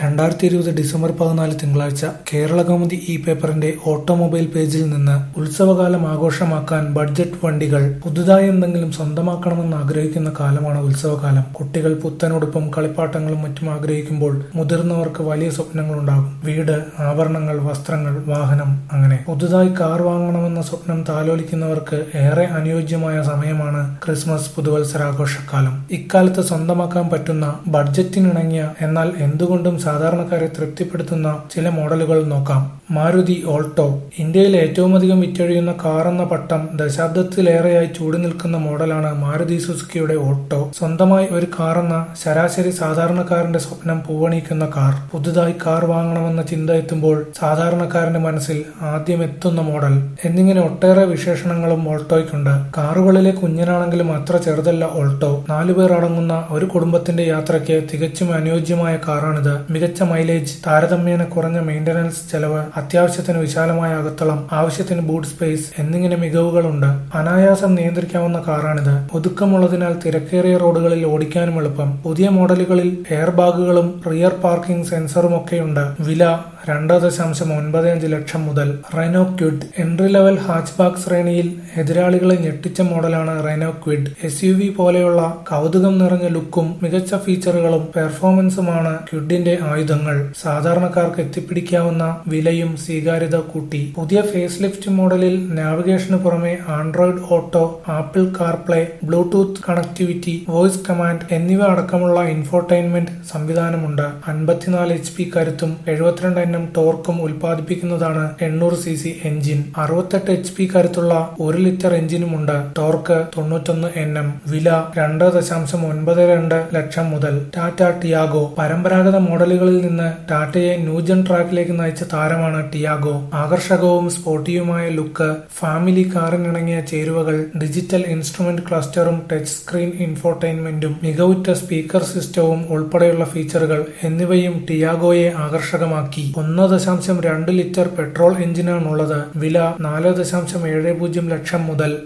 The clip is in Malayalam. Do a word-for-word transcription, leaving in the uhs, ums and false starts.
രണ്ടായിരത്തി ഇരുപത് ഡിസംബർ പതിനാല് തിങ്കളാഴ്ച കേരളകൗമുദി ഇ പേപ്പറിന്റെ ഓട്ടോമൊബൈൽ പേജിൽ നിന്ന് ഉത്സവകാലം ആഘോഷമാക്കാൻ ബഡ്ജറ്റ് വണ്ടികൾ. പുതുതായി എന്തെങ്കിലും സ്വന്തമാക്കണമെന്ന് ആഗ്രഹിക്കുന്ന കാലമാണ് ഉത്സവകാലം. കുട്ടികൾ പുത്തനുടുപ്പും കളിപ്പാട്ടങ്ങളും മറ്റും ആഗ്രഹിക്കുമ്പോൾ മുതിർന്നവർക്ക് വലിയ സ്വപ്നങ്ങളുണ്ടാകും. വീട്, ആഭരണങ്ങൾ, വസ്ത്രങ്ങൾ, വാഹനം, അങ്ങനെ. പുതുതായി കാർ വാങ്ങണമെന്ന സ്വപ്നം താലോലിക്കുന്നവർക്ക് ഏറെ അനുയോജ്യമായ സമയമാണ് ക്രിസ്മസ് പുതുവത്സരാഘോഷക്കാലം. ഇക്കാലത്ത് സ്വന്തമാക്കാൻ പറ്റുന്ന ബഡ്ജറ്റിനിണങ്ങിയ എന്നാൽ എന്തുകൊണ്ടും സാധാരണക്കാരെ തൃപ്തിപ്പെടുത്തുന്ന ചില മോഡലുകൾ നോക്കാം. മാരുതി ഓൾട്ടോ. ഇന്ത്യയിൽ ഏറ്റവും അധികം വിറ്റഴിയുന്ന കാർ എന്ന പട്ടം ദശാബ്ദത്തിലേറെയായി ചൂടി നിൽക്കുന്ന മോഡലാണ് മാരുതി സുസുക്കിയുടെ ഓൾട്ടോ. സ്വന്തമായി ഒരു കാർ എന്ന ശരാശരി സാധാരണക്കാരന്റെ സ്വപ്നം പൂവണിയിക്കുന്ന കാർ. പുതുതായി കാർ വാങ്ങണമെന്ന ചിന്ത എത്തുമ്പോൾ സാധാരണക്കാരന്റെ മനസ്സിൽ ആദ്യം എത്തുന്ന മോഡൽ എന്നിങ്ങനെ ഒട്ടേറെ വിശേഷണങ്ങളും ഓൾട്ടോയ്ക്കുണ്ട്. കാറുകളിലെ കുഞ്ഞനാണെങ്കിലും അത്ര ചെറുതല്ല ഓൾട്ടോ. നാലുപേർ അടങ്ങുന്ന ഒരു കുടുംബത്തിന്റെ യാത്രയ്ക്ക് തികച്ചും അനുയോജ്യമായ കാറാണിത്. മികച്ച മൈലേജ്, താരതമ്യേന കുറഞ്ഞ മെയിന്റനൻസ് ചെലവ്, അത്യാവശ്യത്തിന് വിശാലമായ അകത്തളം, ആവശ്യത്തിന് ബൂട്ട് സ്പേസ് എന്നിങ്ങനെ മികവുകളുണ്ട്. അനായാസം നിയന്ത്രിക്കാവുന്ന കാറാണിത്. ഒതുക്കമുള്ളതിനാൽ തിരക്കേറിയ റോഡുകളിൽ ഓടിക്കാനും എളുപ്പം. പുതിയ മോഡലുകളിൽ എയർ ബാഗുകളും റിയർ പാർക്കിംഗ് സെൻസറുമൊക്കെയുണ്ട്. വില രണ്ട് ദശാംശം ഒൻപത് അഞ്ച് ലക്ഷം മുതൽ. Renault Kwid. Entry level hatchback ശ്രേണിയിൽ എതിരാളികളെ ഞെട്ടിച്ച മോഡലാണ് Renault Kwid. S U V പോലെയുള്ള കൗതുകം നിറഞ്ഞ ലുക്കും മികച്ച ഫീച്ചറുകളും പെർഫോമൻസുമാണ് ക്വിഡിന്റെ ആയുധങ്ങൾ. സാധാരണക്കാർക്ക് എത്തിപ്പിടിക്കാവുന്ന വിലയും സ്വീകാര്യത കൂട്ടി. പുതിയ ഫേസ് ലിഫ്റ്റ് മോഡലിൽ നാവിഗേഷന് പുറമെ Android Auto, Apple CarPlay, Bluetooth connectivity, voice command എന്നിവ അടക്കമുള്ള ഇൻഫോർടൈൻമെന്റ് സംവിധാനമുണ്ട്. അൻപത്തിനാല് എച്ച് പി കരുത്തും എഴുപത്തിരണ്ട് എൻ എം ടോർക്കും ഉൽപ്പാദിപ്പിക്കുന്നതാണ് എണ്ണൂറ് സി സി എഞ്ചിൻ. അറുപത്തെട്ട് എച്ച് പി കരുത്തുള്ള ഒരു ലിറ്റർ എഞ്ചിനുമുണ്ട്. ടോർക്ക് തൊണ്ണൂറ്റൊന്ന് എൻ എം. വില രണ്ട് ദശാംശം ഒൻപത് രണ്ട് ലക്ഷം മുതൽ. ടാറ്റ ടിയാഗോ. പരമ്പരാഗത മോഡലുകളിൽ നിന്ന് ടാറ്റയെ ന്യൂജൻ ട്രാക്കിലേക്ക് നയിച്ച താരമാണ് ടിയാഗോ. ആകർഷകവും സ്പോർട്ടിയുമായ ലുക്ക്, ഫാമിലി കാറിനിണങ്ങിയ ചേരുവകൾ, ഡിജിറ്റൽ ഇൻസ്ട്രുമെന്റ് ക്ലസ്റ്ററും ടച്ച് സ്ക്രീൻ ഇൻഫോർടൈൻമെന്റും മികവുറ്റ സ്പീക്കർ സിസ്റ്റവും ഉൾപ്പെടെയുള്ള ഫീച്ചറുകൾ എന്നിവയും ടിയാഗോയെ ആകർഷകമാക്കി. ഒന്ന് ദശാംശം രണ്ട് ലിറ്റർ പെട്രോൾ എഞ്ചിനാണുള്ളത്. വില നാല് ദശാംശം ഏഴ് പൂജ്യം ലക്ഷം മുതൽ.